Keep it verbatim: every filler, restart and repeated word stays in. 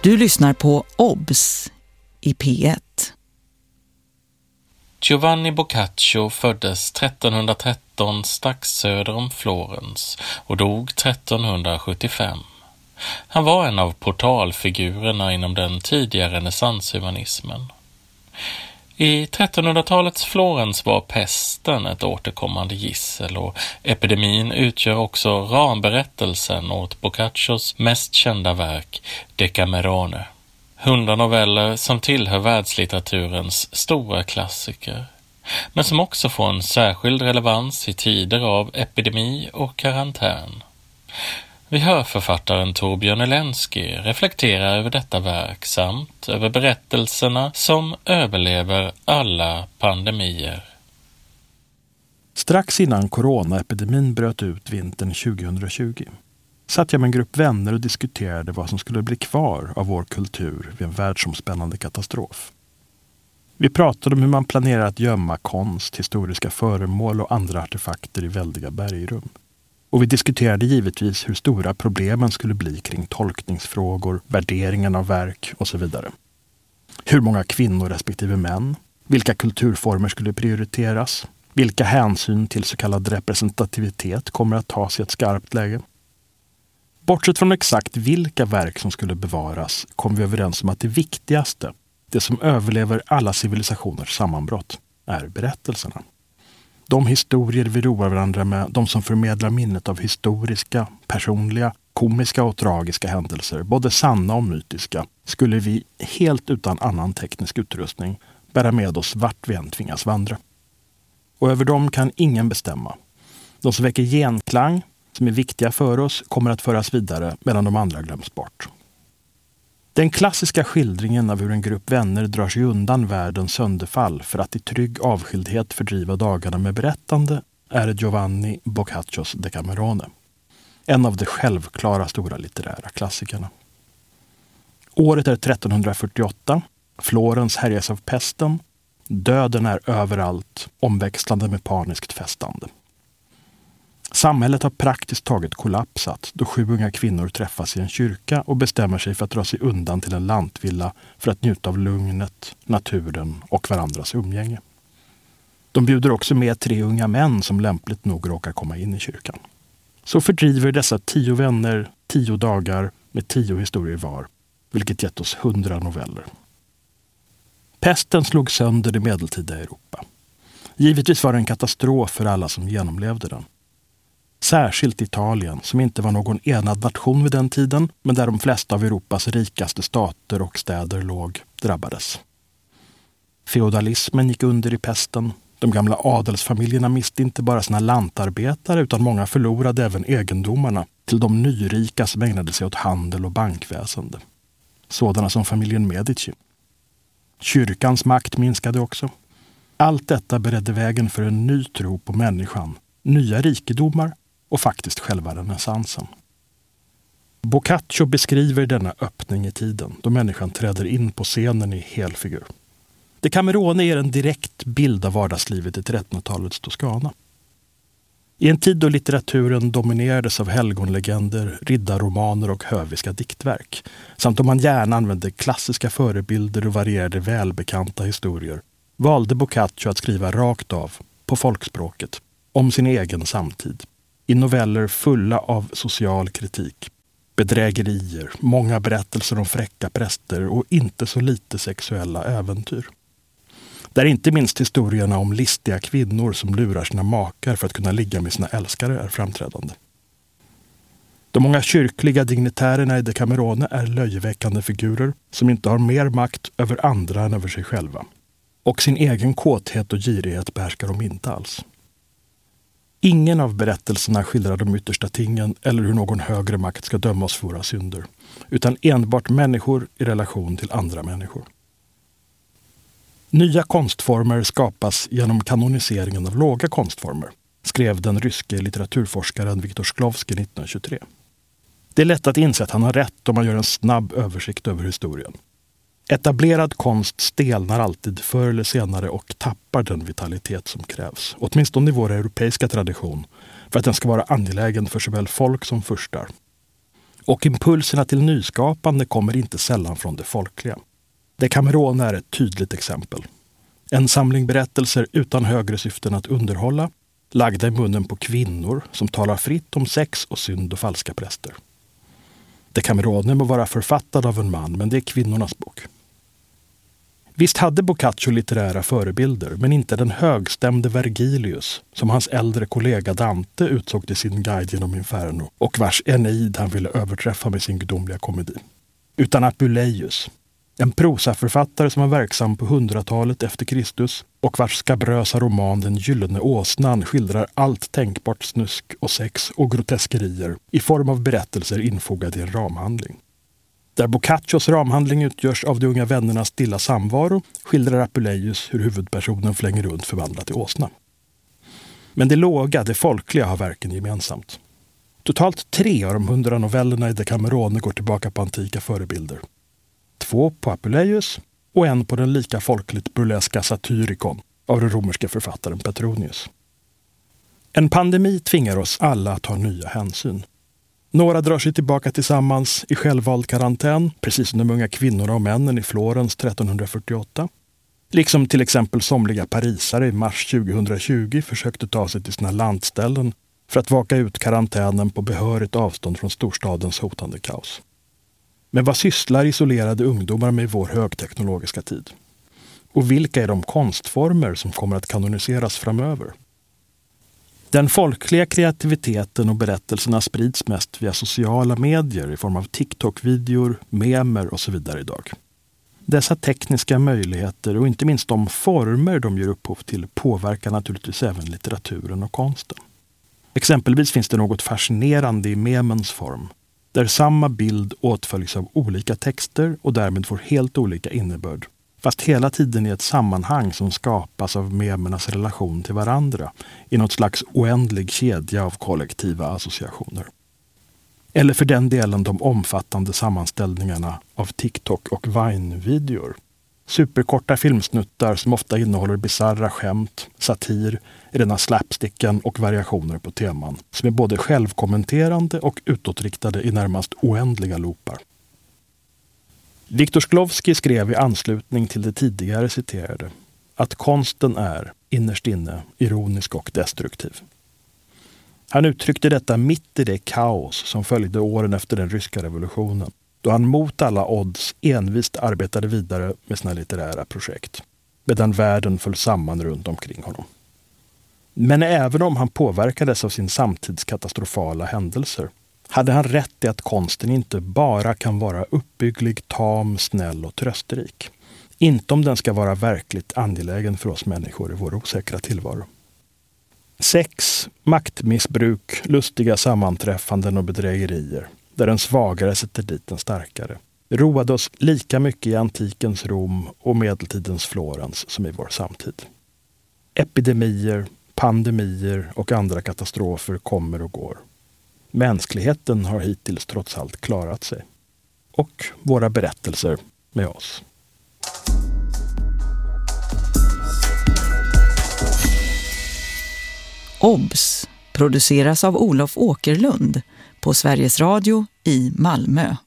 Du lyssnar på Obs i P ett. Giovanni Boccaccio föddes trettonhundratretton strax söder om Florens och dog trettonhundrasjuttiofem. Han var en av portalfigurerna inom den tidiga renässanshumanismen. I trettonhundratalets Florens var pesten ett återkommande gissel och epidemin utgör också ramberättelsen åt Boccaccios mest kända verk Decamerone. Hundra noveller som tillhör världslitteraturens stora klassiker, men som också får en särskild relevans i tider av epidemi och karantän. Vi hör författaren Torbjörn Elensky reflektera över detta verk samt över berättelserna som överlever alla pandemier. Strax innan coronaepidemin bröt ut vintern tjugohundratjugo satt jag med en grupp vänner och diskuterade vad som skulle bli kvar av vår kultur vid en världsomspännande katastrof. Vi pratade om hur man planerar att gömma konst, historiska föremål och andra artefakter i väldiga bergrum. Och vi diskuterade givetvis hur stora problemen skulle bli kring tolkningsfrågor, värderingen av verk och så vidare. Hur många kvinnor respektive män, vilka kulturformer skulle prioriteras, vilka hänsyn till så kallad representativitet kommer att tas i ett skarpt läge. Bortsett från exakt vilka verk som skulle bevaras kom vi överens om att det viktigaste, det som överlever alla civilisationers sammanbrott, är berättelserna. De historier vi roar varandra med, de som förmedlar minnet av historiska, personliga, komiska och tragiska händelser, både sanna och mytiska, skulle vi helt utan annan teknisk utrustning bära med oss vart vi än tvingas vandra. Och över dem kan ingen bestämma. De som väcker genklang, som är viktiga för oss, kommer att föras vidare medan de andra glöms bort. Den klassiska skildringen av hur en grupp vänner drar sig undan världens sönderfall för att i trygg avskildhet fördriva dagarna med berättande är Giovanni Boccaccios Decamerone. En av de självklara stora litterära klassikerna. Året är trettonhundrafyrtioåtta, Florens härjas av pesten, döden är överallt, omväxlande med paniskt festande. Samhället har praktiskt taget kollapsat då sju unga kvinnor träffas i en kyrka och bestämmer sig för att dra sig undan till en lantvilla för att njuta av lugnet, naturen och varandras umgänge. De bjuder också med tre unga män som lämpligt nog råkar komma in i kyrkan. Så fördriver dessa tio vänner tio dagar med tio historier var, vilket gett oss hundra noveller. Pesten slog sönder det medeltida Europa. Givetvis var det en katastrof för alla som genomlevde den. Särskilt Italien, som inte var någon enad nation vid den tiden, men där de flesta av Europas rikaste stater och städer låg, drabbades. Feodalismen gick under i pesten. De gamla adelsfamiljerna miste inte bara sina lantarbetare utan många förlorade även egendomarna till de nyrika som ägnade sig åt handel och bankväsende. Sådana som familjen Medici. Kyrkans makt minskade också. Allt detta beredde vägen för en ny tro på människan, nya rikedomar och faktiskt själva renässansen. Boccaccio beskriver denna öppning i tiden då människan träder in på scenen i helfigur. Decamerone är en direkt bild av vardagslivet i trettonhundratalets Toscana. I en tid då litteraturen dominerades av helgonlegender, riddarromaner och höviska diktverk, samt om man gärna använde klassiska förebilder och varierade välbekanta historier, valde Boccaccio att skriva rakt av, på folkspråket, om sin egen samtid, i noveller fulla av social kritik, bedrägerier, många berättelser om fräcka präster och inte så lite sexuella äventyr. Där inte minst historierna om listiga kvinnor som lurar sina makar för att kunna ligga med sina älskare är framträdande. De många kyrkliga dignitärerna i Decamerone är löjeväckande figurer som inte har mer makt över andra än över sig själva. Och sin egen kåthet och girighet behärskar de inte alls. Ingen av berättelserna skildrar de yttersta tingen eller hur någon högre makt ska döma oss för våra synder, utan enbart människor i relation till andra människor. Nya konstformer skapas genom kanoniseringen av låga konstformer, skrev den ryske litteraturforskaren Viktor Shklovsky nittonhundratjugotre. Det är lätt att inse att han har rätt om man gör en snabb översikt över historien. Etablerad konst stelnar alltid förr eller senare och tappar den vitalitet som krävs, åtminstone i vår europeiska tradition, för att den ska vara angelägen för såväl folk som furstar. Och impulserna till nyskapande kommer inte sällan från det folkliga. Decameron är ett tydligt exempel. En samling berättelser utan högre syften att underhålla, lagda i munnen på kvinnor som talar fritt om sex och synd och falska präster. Decameron må vara författad av en man, men det är kvinnornas bok. Visst hade Boccaccio litterära förebilder, men inte den högstämde Vergilius som hans äldre kollega Dante utsåg till sin guide genom Inferno och vars Eneid han ville överträffa med sin gudomliga komedi. Utan Apuleius, en prosaförfattare som var verksam på hundratalet efter Kristus och vars skabrösa roman Den gyllene åsnan skildrar allt tänkbart snusk och sex och groteskerier i form av berättelser infogade i en ramhandling. Där Boccaccios ramhandling utgörs av de unga vännernas stilla samvaro skildrar Apuleius hur huvudpersonen flänger runt förvandlat till åsna. Men det låga, det folkliga har verken gemensamt. Totalt tre av de hundra novellerna i Decameron går tillbaka på antika förebilder. Två på Apuleius och en på den lika folkligt burleska Satyricon av den romerska författaren Petronius. En pandemi tvingar oss alla att ta nya hänsyn. Några drar sig tillbaka tillsammans i självvald karantän, precis som de unga kvinnorna och männen i Florens trettonhundrafyrtioåtta. Liksom till exempel somliga parisare i mars tjugohundratjugo försökte ta sig till sina landställen för att vaka ut karantänen på behörigt avstånd från storstadens hotande kaos. Men vad sysslar isolerade ungdomar med i vår högteknologiska tid? Och vilka är de konstformer som kommer att kanoniseras framöver? Den folkliga kreativiteten och berättelserna sprids mest via sociala medier i form av TikTok-videor, memer och så vidare idag. Dessa tekniska möjligheter och inte minst de former de ger upphov till påverkar naturligtvis även litteraturen och konsten. Exempelvis finns det något fascinerande i memens form, där samma bild åtföljs av olika texter och därmed får helt olika innebörd, fast hela tiden i ett sammanhang som skapas av memernas relation till varandra i något slags oändlig kedja av kollektiva associationer. Eller för den delen de omfattande sammanställningarna av TikTok- och Vine-videor. Superkorta filmsnuttar som ofta innehåller bizarra skämt, satir, rena slapsticken och variationer på teman som är både självkommenterande och utåtriktade i närmast oändliga loopar. Viktor Shklovsky skrev i anslutning till det tidigare citerade att konsten är, innerst inne, ironisk och destruktiv. Han uttryckte detta mitt i det kaos som följde åren efter den ryska revolutionen, då han mot alla odds envist arbetade vidare med sina litterära projekt, medan världen föll samman runt omkring honom. Men även om han påverkades av sin samtids katastrofala händelser, hade han rätt i att konsten inte bara kan vara uppbygglig, tam, snäll och trösterik. Inte om den ska vara verkligt angelägen för oss människor i vår osäkra tillvaro. Sex, maktmissbruk, lustiga sammanträffanden och bedrägerier, där den svagare sätter dit den starkare, roade oss lika mycket i antikens Rom och medeltidens Florens som i vår samtid. Epidemier, pandemier och andra katastrofer kommer och går. Mänskligheten har hittills trots allt klarat sig. Och våra berättelser med oss. Obs! Produceras av Olof Åkerlund på Sveriges Radio i Malmö.